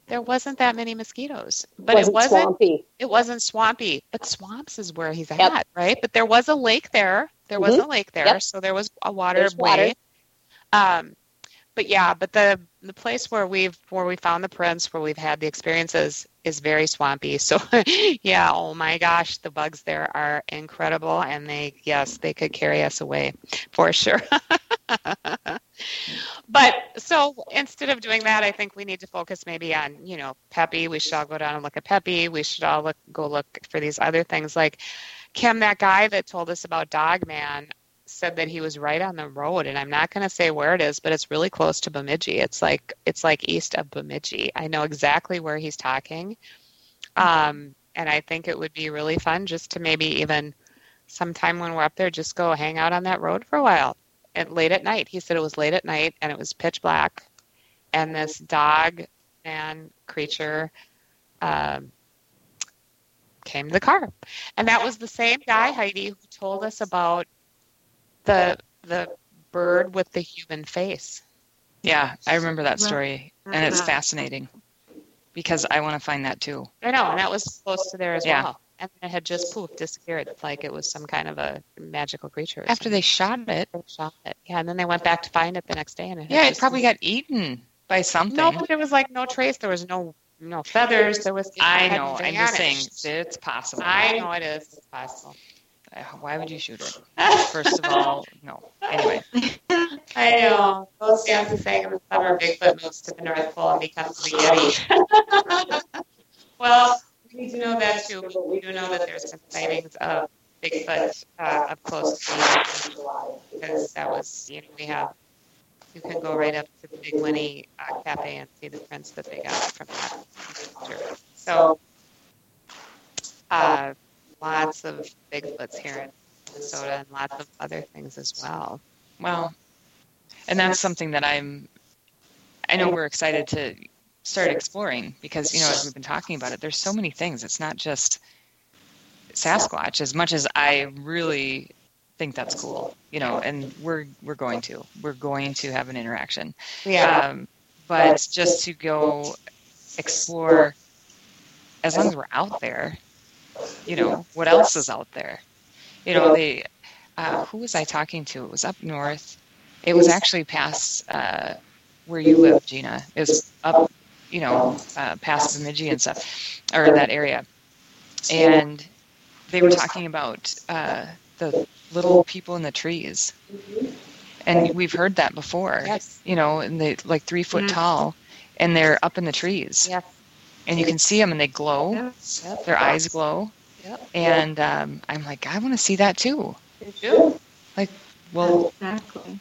there wasn't that many mosquitoes, but wasn't it wasn't swampy. It wasn't swampy, but swamps is where he's Yep. at, right? But there was a lake there. There was Mhm. a lake there, Yep. so there was a There's waterway. water. Um, but yeah, but the the place where we've where we found the prints, where we've had the experiences, is very swampy. So yeah, oh my gosh, the bugs there are incredible, and they yes, they could carry us away for sure. But so instead of doing that, I think we need to focus maybe on, you know, Peppy. We should all go down and look at Peppy. We should all look go look for these other things. Like Kim, that guy that told us about Dog Man, said that he was right on the road, and I'm not going to say where it is, but it's really close to Bemidji. It's like it's like east of Bemidji. I know exactly where he's talking, um, and I think it would be really fun just to maybe even sometime when we're up there, just go hang out on that road for a while. And late at night, he said it was late at night, and it was pitch black, and this dog man creature um, came to the car, and that was the same guy, Heidi, who told us about the the bird with the human face. Yeah, I remember that story, and it's fascinating because I want to find that too. I know, and that was close to there as Yeah. well. And it had just poof disappeared, like it was some kind of a magical creature. or After they shot it, something. They shot it, yeah, and then they went back to find it the next day, and it had yeah, it just- probably got eaten by something. no, but there was like no trace. There was no no feathers. There was. I it had know. I'm just saying vanished. it's possible. I know it is. It's possible. Uh, Why would you shoot it? First of all, no. Anyway, I know. Those fancy saying in the summer, Bigfoot moves to the North Pole and becomes spaghetti. Well, we do know that too, but we do know that there's been sightings of Bigfoot uh, up close to the July, because that was, you know, we have, you can go right up to the Big Winnie uh, Cafe and see the prints that they got from that picture. So, uh, lots of Bigfoots here in Minnesota and lots of other things as well. well, and that's something that I'm. I know we're excited to start exploring because, you know, as we've been talking about it, there's so many things. It's not just Sasquatch. As much as I really think that's cool, you know, and we're we're going to we're going to have an interaction. Yeah. Um, but just to go explore, as long as we're out there, you know, what else is out there? You know, they. Uh, who was I talking to? It was up north. It was actually past uh, where you live, Gina. It was up, you know, uh, past Bemidji and stuff, or that area. And they were talking about uh, the little people in the trees. And we've heard that before. Yes. You know, and they like three foot Yes. tall, and they're up in the trees. Yes. And you can see them, and they glow. Yep. Their eyes glow. Yep. And um, I'm like, I want to see that too. Did you? Like, well, Exactly.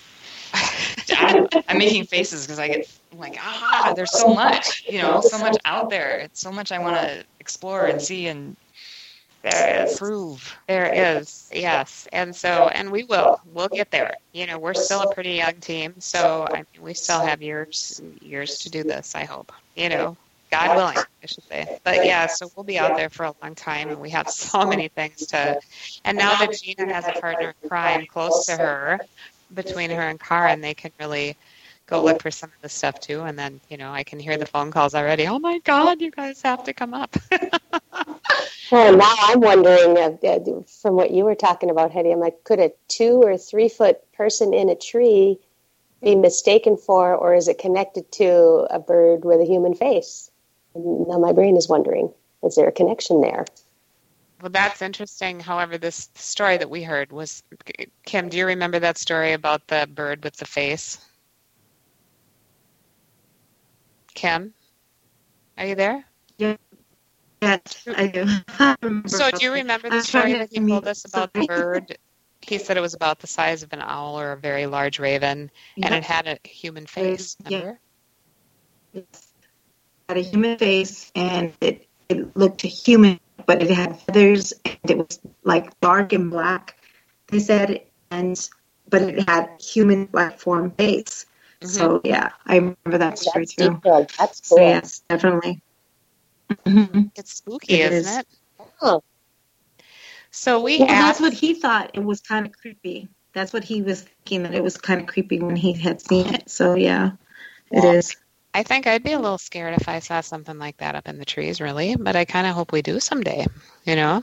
I'm, I'm making faces because I get I'm like, ah, there's so much, you know, so much out there. It's so much I want to explore and see and There is. prove. There is, yes. And so, and we will. We'll get there. You know, we're still a pretty young team, so I mean, we still have years years to do this, I hope. You know, God willing, I should say. But yeah, so we'll be out there for a long time, and we have so many things to. And now that Gina has a partner in crime close to her, between her and Karen, they can really go look for some of the stuff too. And then, you know, I can hear the phone calls already. Oh my God, you guys have to come up. Well, now I'm wondering, uh, uh, from what you were talking about, Hetty, I'm like, could a two or three foot person in a tree be mistaken for, or is it connected to a bird with a human face? And now my brain is wondering, is there a connection there? Well, that's interesting. However, this story that we heard was, Kim, do you remember that story about the bird with the face? Kim, are you there? Yeah. Yes, I do. So do you remember the story that he told us about the bird? He said it was about the size of an owl or a very large raven, and it had a human face, remember? Yes. It had a human face, and it, it looked human, but it had feathers, and it was like dark and black, they said, and but it had human-like form face. Mm-hmm. So, yeah, I remember that story, That's too. detailed. That's cool. So, yes, definitely. Mm-hmm. It's spooky, It isn't is. it? Oh. So we Well, asked... that's what he thought. It was kind of creepy. That's what he was thinking, that it was kind of creepy when he had seen it. So, yeah, it Well, is. I think I'd be a little scared if I saw something like that up in the trees, really. But I kind of hope we do someday, you know.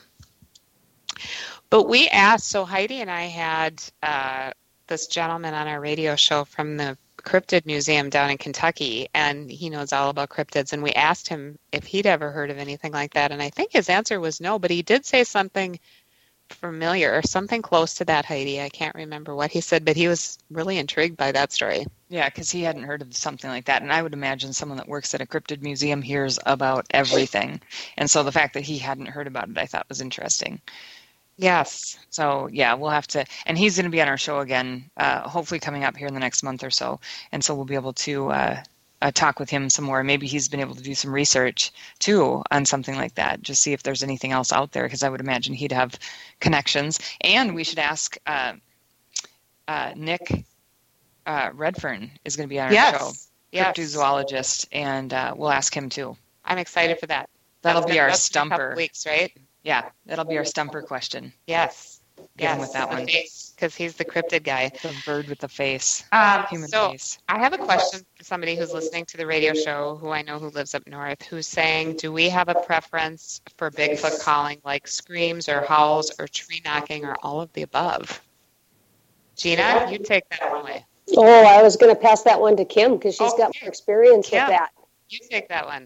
But we asked, so Heidi and I had uh, this gentleman on our radio show from the Cryptid Museum down in Kentucky, and he knows all about cryptids, and we asked him if he'd ever heard of anything like that, and I think his answer was no, but he did say something familiar, or something close to that, Heidi. I can't remember what he said, but he was really intrigued by that story. Yeah, because he hadn't heard of something like that, and I would imagine someone that works at a cryptid museum hears about everything, and so the fact that he hadn't heard about it I thought was interesting. Yes. So, yeah, we'll have to, and he's going to be on our show again, uh, hopefully coming up here in the next month or so, and so we'll be able to uh, uh, talk with him some more. Maybe he's been able to do some research, too, on something like that, just see if there's anything else out there, because I would imagine he'd have connections. And we should ask uh, uh, Nick uh, Redfern is going to be on our yes. show, yes. cryptozoologist, and uh, we'll ask him, too. I'm excited for that. That'll that's be our that's stumper. In a couple weeks, right? Yeah, that'll be our stumper question. Yes. Get him yes. with that one. Because he's the cryptid guy. The bird with the face. Um, Human so face. I have a question for somebody who's listening to the radio show, who I know who lives up north, who's saying, do we have a preference for Bigfoot calling, like screams or howls or tree knocking or all of the above? Gina, you take that one away. Oh, I was going to pass that one to Kim, because she's okay. got more experience Kim, with that. You take that one.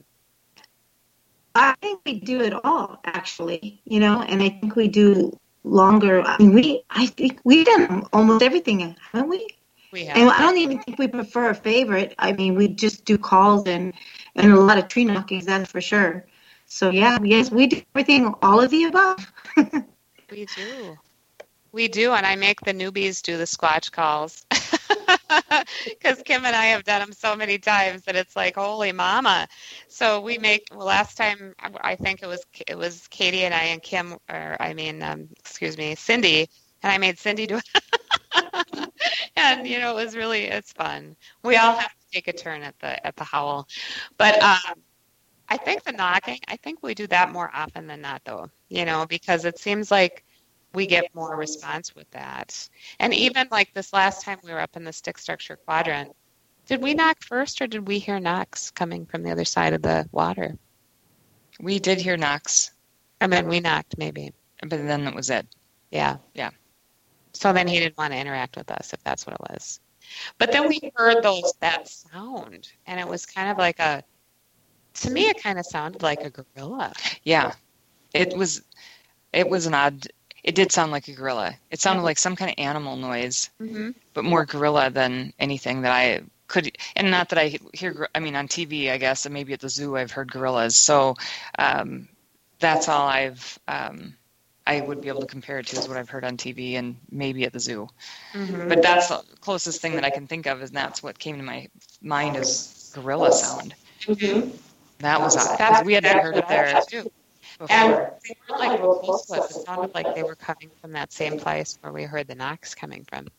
I think we do it all, actually, you know, and I think we do longer. I mean, we, I think we've done almost everything, haven't we? We have. And I don't even think we prefer a favorite. I mean, we just do calls and, and a lot of tree knockings, that's for sure. So, yeah, yes, we do everything, all of the above. We do. We do, and I make the newbies do the Squatch calls. Because Kim and I have done them so many times that it's like, holy mama. So we make, well, last time, I think it was it was Katie and I and Kim, or I mean, um, excuse me, Cindy, and I made Cindy do it. And, you know, it was really, it's fun. We all have to take a turn at the at the howl. But um, I think the knocking, I think we do that more often than not, though, you know, because it seems like we get more response with that. And even like this last time we were up in the stick structure quadrant, did we knock first or did we hear knocks coming from the other side of the water? We did hear knocks. I mean, we knocked maybe. But then that was it. Yeah. Yeah. So then he didn't want to interact with us, if that's what it was. But then we heard those that sound, and it was kind of like a, to me it kind of sounded like a gorilla. Yeah. It was, it was an odd, it did sound like a gorilla. It sounded like some kind of animal noise, mm-hmm. but more gorilla than anything that I could, and not that I hear, I mean, on T V, I guess, and maybe at the zoo I've heard gorillas. So um, that's all I've, um, I would be able to compare it to is what I've heard on T V and maybe at the zoo. Mm-hmm. But that's the closest thing that I can think of, and that's what came to my mind is gorilla sound. Mm-hmm. That was odd, because we hadn't heard it there too. before. And they weren't like real close to us. It sounded like they were coming from that same place where we heard the knocks coming from.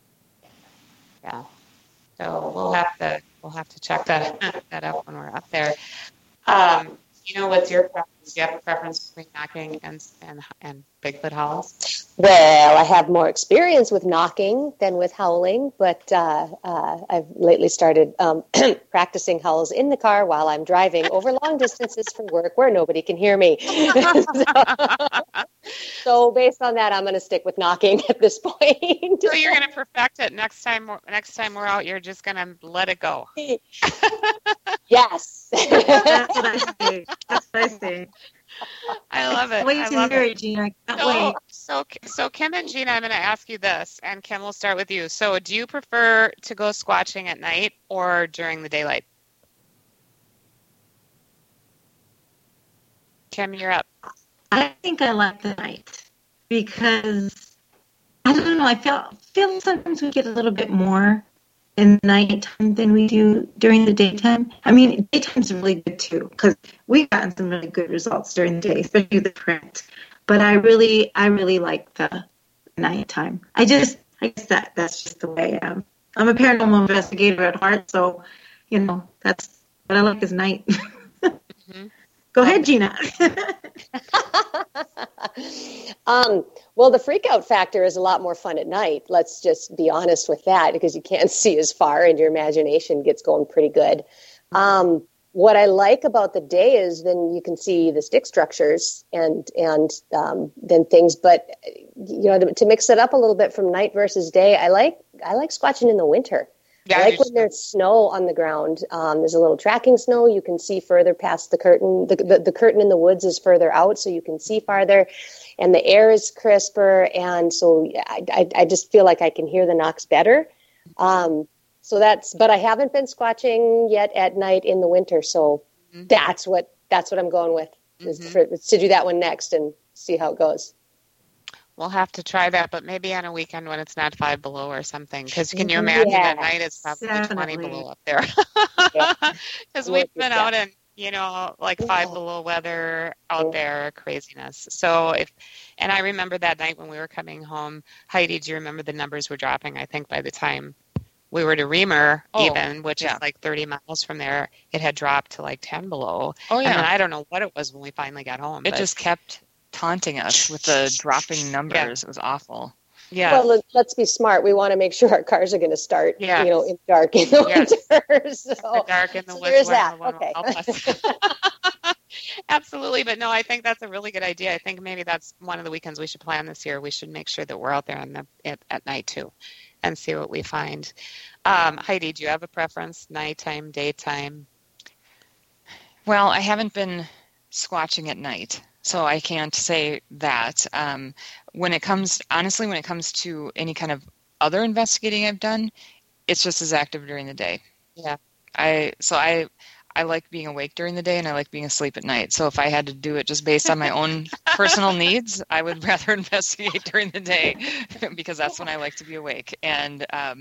Yeah. So we'll have to we'll have to check that that up when we're up there. Um, you know, what's your preference? Do you have a preference between knocking and and and Bigfoot howls? Well, I have more experience with knocking than with howling, but uh, uh, I've lately started um, practicing howls in the car while I'm driving over long distances for work where nobody can hear me. so, so based on that, I'm going to stick with knocking at this point. So you're going to perfect it next time. Next time we're out, you're just going to let it go. Yes. That's what I say. That's what I say. I love it. Wait I to love hear it. it, Gina. I can't So, wait. so, so Kim and Gina, I'm going to ask you this, and Kim, we'll start with you. So, do you prefer to go squatching at night or during the daylight? Kim, you're up. I think I like the night because I don't know. I feel feel sometimes we get a little bit more in the nighttime than we do during the daytime. I mean, daytime's really good too because we've gotten some really good results during the day, especially the print. But I really, I really like the nighttime. I just, I guess that that's just the way I am. I'm a paranormal investigator at heart, so you know that's what I like is night. Mm-hmm. Go ahead, Gina. um, well, the freak out factor is a lot more fun at night. Let's just be honest with that because you can't see as far and your imagination gets going pretty good. Um, what I like about the day is then you can see the stick structures and and um, then things. But you know, to, to mix it up a little bit from night versus day, I like I like squatching in the winter. Yeah, I like when there's snow on the ground. Um, there's a little tracking snow. You can see further past the curtain. The, the, the curtain in the woods is further out, so you can see farther. And the air is crisper. And so I, I, I just feel like I can hear the knocks better. Um, so that's, but I haven't been squatching yet at night in the winter. So mm-hmm. that's what, that's what I'm going with, is mm-hmm. for, to do that one next and see how it goes. We'll have to try that, but maybe on a weekend when it's not five below or something. Because can you imagine yes, at night it's probably definitely. twenty below up there? Because yeah. we've been out in, you know, like five below weather out there, craziness. So if, and I remember that night when we were coming home, Heidi, do you remember the numbers were dropping? I think by the time we were to Reamer, oh, even, which yeah. is like thirty miles from there, it had dropped to like ten below. Oh, yeah. And then I don't know what it was when we finally got home. It but, just kept taunting us with the dropping numbers. Yeah. It was awful. Yeah. Well, let, let's be smart. We want to make sure our cars are going to start, yes. you know, in dark in the yes. winter. So, the dark in the so winter. There's that. Okay. Absolutely. But no, I think that's a really good idea. I think maybe that's one of the weekends we should plan this year. We should make sure that we're out there on the, at, at night too and see what we find. Um, Heidi, do you have a preference? Nighttime, daytime? Well, I haven't been squatching at night, so I can't say that. Um, when it comes, honestly, when it comes to any kind of other investigating I've done, it's just as active during the day. Yeah. I so I I like being awake during the day and I like being asleep at night. So if I had to do it just based on my own personal needs, I would rather investigate during the day because that's when I like to be awake. And um,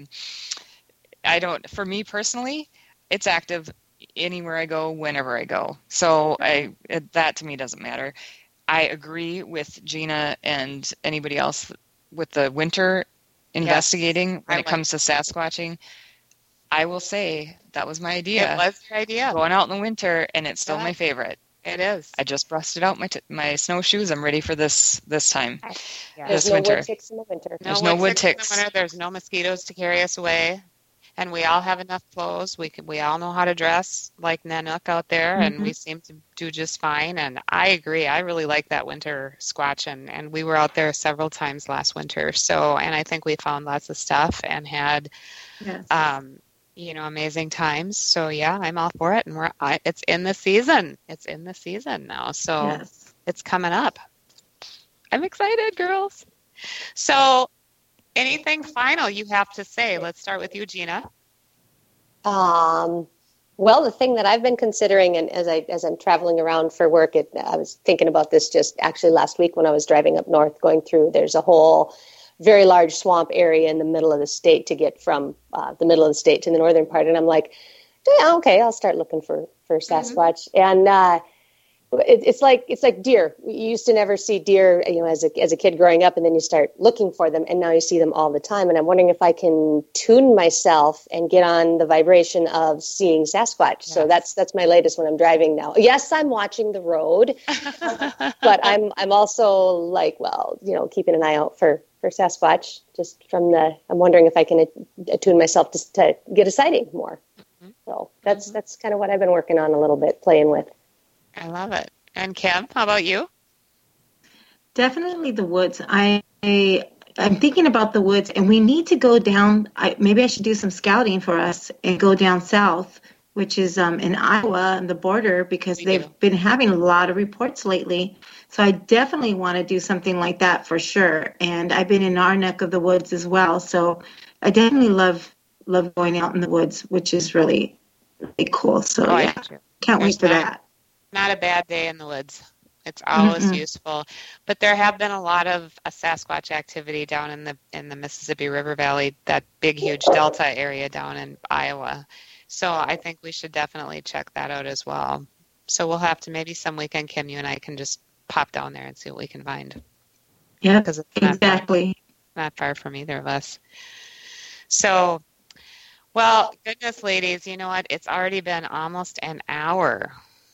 I don't. For me personally, it's active anywhere I go, whenever I go. So I it, that to me doesn't matter. I agree with Gina and anybody else with the winter investigating yes, when I it like comes to Sasquatching. I will say that was my idea. It was your idea. Going out in the winter, and it's still yeah. my favorite. It is. I just busted out my t- my snowshoes. I'm ready for this this time. Yeah. This There's no winter. wood ticks in the winter. No There's no wood, wood ticks. ticks. In the winter. There's no mosquitoes to carry us away. And we all have enough clothes. We can, we all know how to dress like Nanook out there, mm-hmm. and we seem to do just fine. And I agree. I really like that winter squatch, and, and we were out there several times last winter. So, and I think we found lots of stuff and had, yes. um, you know, amazing times. So yeah, I'm all for it. And we're I, it's in the season. It's in the season now. So yes. it's coming up. I'm excited, girls. So. Anything final you have to say? Let's start with you, Gina. Um, well, the thing that I've been considering, and as I as I'm traveling around for work, it, I was thinking about this just actually last week when I was driving up north, going through. There's a whole very large swamp area in the middle of the state to get from uh, the middle of the state to the northern part, and I'm like, yeah, okay, I'll start looking for for Sasquatch, mm-hmm. and. Uh, It, it's like it's like deer. You used to never see deer, you know, as a as a kid growing up, and then you start looking for them, and now you see them all the time. And I'm wondering if I can tune myself and get on the vibration of seeing Sasquatch. Yes. So that's that's my latest when I'm driving now. Yes, I'm watching the road, but I'm I'm also like, well, you know, keeping an eye out for, for Sasquatch. Just from the, I'm wondering if I can attune myself to, to get a sighting more. Mm-hmm. So that's mm-hmm. that's kind of what I've been working on a little bit, playing with. I love it. And Kim, how about you? Definitely the woods. I, I I'm thinking about the woods, and we need to go down. I, maybe I should do some scouting for us and go down south, which is um, in Iowa and the border, because we they've do. been having a lot of reports lately. So I definitely want to do something like that for sure. And I've been in our neck of the woods as well, so I definitely love love going out in the woods, which is really really cool. So oh, yeah, can't There's wait for not, that. Not a bad day in the woods. It's always mm-hmm. useful. But there have been a lot of uh, Sasquatch activity down in the in the Mississippi River Valley, that big, huge delta area down in Iowa. So I think we should definitely check that out as well. So we'll have to, maybe some weekend, Kim, you and I can just pop down there and see what we can find. Yeah, because it's not exactly. Far, not far from either of us. So, well, goodness, ladies, you know what? It's already been almost an hour.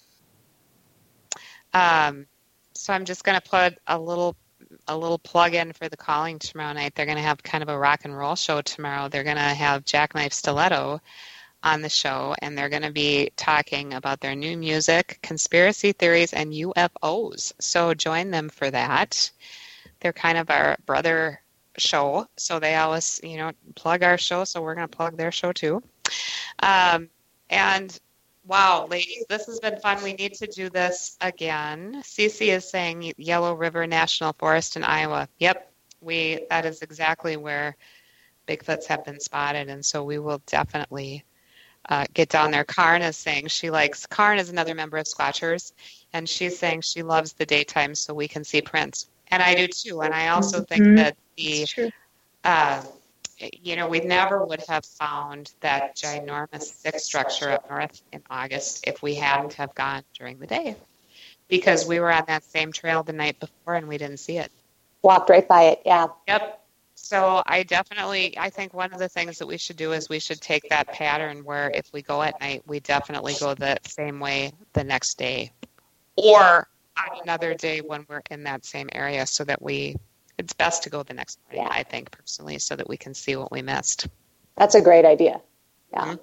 Um, so I'm just going to put a little a little plug in for the calling tomorrow night. They're going to have kind of a rock and roll show tomorrow. They're going to have Jackknife Stiletto on the show, and they're going to be talking about their new music, conspiracy theories, and U F Os. So join them for that. They're kind of our brother show, so they always, you know, plug our show, so we're going to plug their show too. Um, and wow, ladies, this has been fun. We need to do this again. Cece is saying Yellow River National Forest in Iowa. Yep, we that is exactly where Bigfoots have been spotted, and so we will definitely uh, get down there. Karn is saying she likes, Karn is another member of Squatchers, and she's saying she loves the daytime so we can see prints. And I do too, and I also think mm-hmm. that the, uh, you know, we never would have found that ginormous stick structure up north in August if we hadn't have gone during the day, because we were on that same trail the night before and we didn't see it. Walked right by it, yeah. Yep. So I definitely, I think one of the things that we should do is we should take that pattern where if we go at night, we definitely go the same way the next day, or on another day when we're in that same area, so that we, it's best to go the next morning, yeah. I think, personally, so that we can see what we missed. That's a great idea. Yeah. Mm-hmm.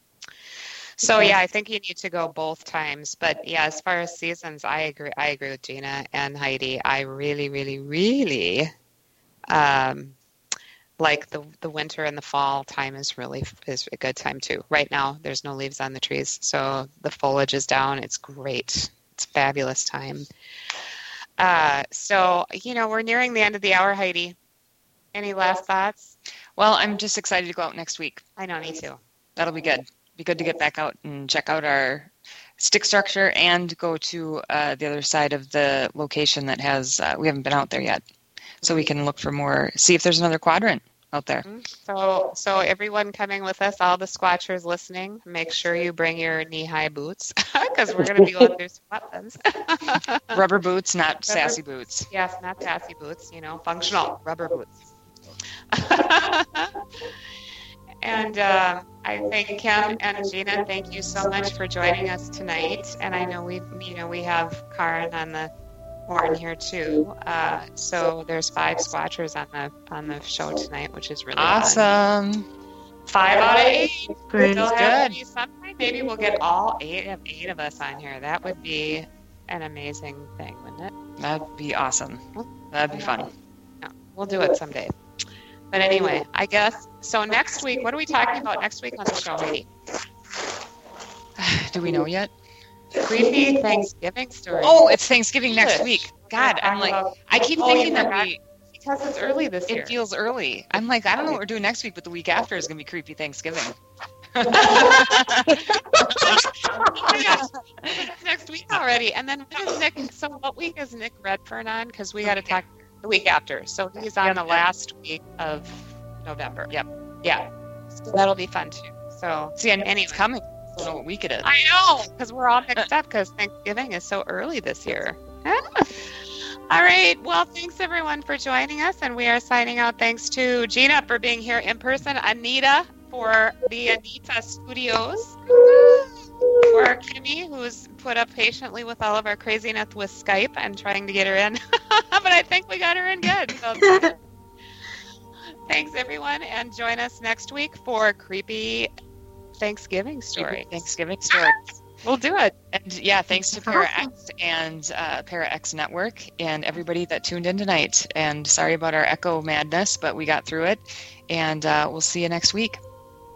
So, yeah, I think you need to go both times. But, yeah, as far as seasons, I agree I agree with Gina and Heidi. I really, really, really um, like the the winter and the fall time is really is a good time, too. Right now, there's no leaves on the trees, so the foliage is down. It's great. It's a fabulous time. Uh, so, you know, we're nearing the end of the hour, Heidi. Any last thoughts? Well, I'm just excited to go out next week. I know, me too. That'll be good. Be good to get back out and check out our stick structure and go to uh, the other side of the location that has, uh, we haven't been out there yet. So we can look for more, see if there's another quadrant out there. So so everyone coming with us, all the Squatchers listening, make sure you bring your knee-high boots because we're going to be going through some weapons. Rubber boots, not rubber, sassy boots. Yes, not sassy boots, you know, functional rubber boots. And uh, I thank Kim and Gina. Thank you so much for joining us tonight. And I know we, you know, we have Karin on the horn here too. Uh, so there's five Squatchers on the on the show tonight, which is really awesome. Fun. Five out of eight. Great, good. Sometime maybe we'll get all eight of eight of us on here. That would be an amazing thing, wouldn't it? That'd be awesome. That'd be fun. Yeah, we'll do it someday. But anyway, I guess, so next week, what are we talking about next week on the show, Heidi? Do we know yet? Creepy Thanksgiving stories. Oh, it's Thanksgiving next week. God, I'm like, I keep oh, thinking that we... Because it's early this it year. It feels early. I'm like, I don't know what we're doing next week, but the week after is going to be Creepy Thanksgiving. Oh my gosh, it's next week already. And then when is Nick, so what week is Nick Redfern on? Because we got to talk the week after. So he's on yep. the last week of November. Yep. Yeah. So that'll be fun too. So see, and anyway, it's coming. I don't know what week it is. I know, because we're all mixed up because Thanksgiving is so early this year. All right. Well, thanks everyone for joining us, and we are signing out. Thanks to Gina for being here in person, Anita for the Anita Studios, for Kimmy, who's put up patiently with all of our craziness with Skype and trying to get her in. But I think we got her in good. So thanks, everyone, and join us next week for Creepy Thanksgiving Stories. Creepy Thanksgiving Stories. We'll do it. And yeah, thanks to ParaX and uh, ParaX Network and everybody that tuned in tonight. And sorry about our echo madness, but we got through it. And uh, we'll see you next week.